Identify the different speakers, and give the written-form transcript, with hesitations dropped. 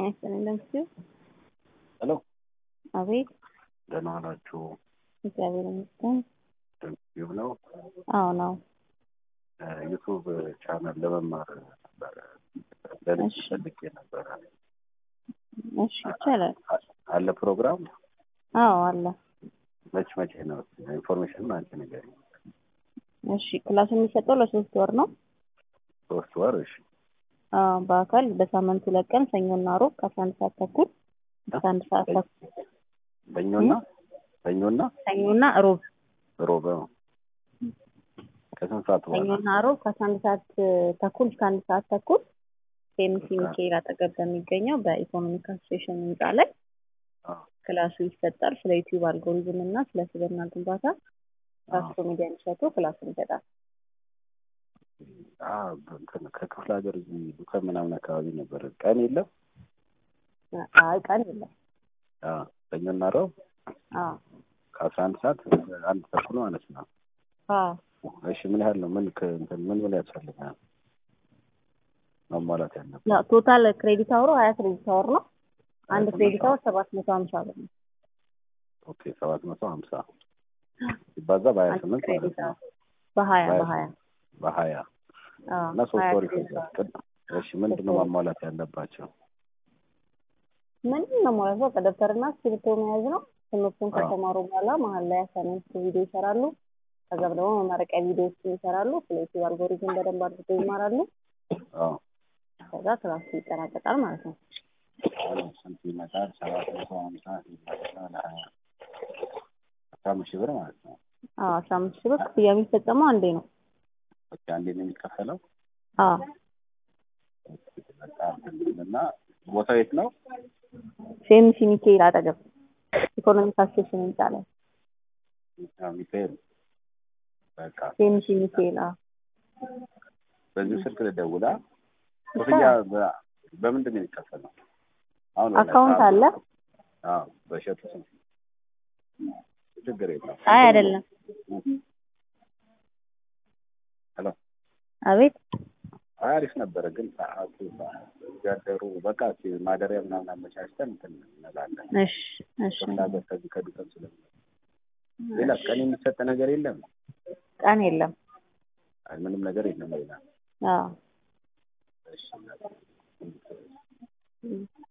Speaker 1: እንደምትዩ
Speaker 2: ሄሎ
Speaker 1: አቤት
Speaker 2: ደህና ናችሁ?
Speaker 1: እግዚአብሔር ይመስገን።
Speaker 2: ዩቲዩብ ነው
Speaker 1: ነው
Speaker 2: ዩቲዩብ ቻናል ለመማር ነበር ለልጅ ፈልጌ ነበር።
Speaker 1: እሺ ይቻላል።
Speaker 2: አለ ፕሮግራም?
Speaker 1: አለ።
Speaker 2: መቼ ነው? ኢንፎርሜሽን አንቺ ንገሪኝ።
Speaker 1: እሺ ክላስ የሚሰጠው ለ3 ወር ነው።
Speaker 2: 3 ወር? እሺ
Speaker 1: በአካል በሳምንት 2 ቀን ሰኞና ሮብ ከ11 ሰዓት ተኩል እስከ 1 ሰዓት ተኩል። ሰኞና ሮብ
Speaker 2: ከስንት ሰዓት በኋላ?
Speaker 1: ሰኞና ሮብ ከ11 ሰዓት ተኩል እስከ 1 ሰዓት ተኩል ሴምሲ ሚካኤል አጠገብ በሚገኘው በኢኮኖሚክ አሶሲዬሽን ህንጻ ላይ ክላሱ ይሰጣል። ስለ ዩቲዩብ አልጎሪዝም እና ስለ ስብዕና ግንባታ ራሱ ሚዲያን ሸቶ ክላሱን ይሰጣል።
Speaker 2: ከክፍለ ሀገር እዚህ ዱከም ምናምን አካባቢ ነበር። ቀን የለም?
Speaker 1: ቀን የለም።
Speaker 2: ሰኞና ሮብ ከ11 ሰዓት 1 ተኩል ማለት ነው። እሺ ምን ያህል ነው? ምን ያስፈልጋል ማሟላት ያለበት?
Speaker 1: ቶታል ክሬዲት አወሩ 20 ክሬዲት አወር ነው። አንድ ክሬዲት አወር 750 ብር ነው።
Speaker 2: ኦኬ 750 ሲባዛ በ28 ማለት ነው። በ20 እና 3 ወር ይፈጃል። እሺ ምንድነው ማሟላት ያለባቸው?
Speaker 1: ምንም ማሟላት ነው። ደብተርና እስክሪብቶ መያዝ ነው። ትምህርቱን ከተማሩ በኋላ መሀል ላይ አሳይመንት ቪዲዮ ይሰራሉ። ከዛ ደግሞ መመረቂያ ቪዲዮዎችን ይሰራሉ። ስለ ዩቲዩብ አልጎሪዝም በደንብ አድርገው ይማራሉ። ከዛ ክላሱ ይጠናቀቃል ማለት ነው።
Speaker 2: ስንት ይመጣል? 750 ይባላል 15 ብር ማለት ነው።
Speaker 1: 15 ብር ክፍያ የሚፈጸመው አንዴ ነው።
Speaker 2: ብቻ አንዴ ነው የሚከፈለው? እና ቦታው የት ነው?
Speaker 1: ሴምሲ ሚካኤል አጠገብ ኢኮኖሚክ አሶሲዬሽን ህንጻ ላይ።
Speaker 2: ሚካኤል በቃ
Speaker 1: ሴምሲ ሚካኤል።
Speaker 2: በዚህ ስልክ ልደውላ? ክፍያ በምንድን ነው የሚከፈለው? አሁን
Speaker 1: አካውንት አለ?
Speaker 2: በሸጡ ችግር የለም።
Speaker 1: አይደለም።
Speaker 2: ሄሎ
Speaker 1: አቤት።
Speaker 2: አሪፍ ነበረ ግን ሰዓቱ ያደሩ በቃ ማደሪያ ምናምን አመቻችተን እንላለን።
Speaker 1: እሺ
Speaker 2: ከዚህ ከዱከም ስለምን ሌላ ቀን የሚሰጥ ነገር የለም?
Speaker 1: ቀን የለም።
Speaker 2: ምንም ነገር የለም ሌላ?
Speaker 1: እሺ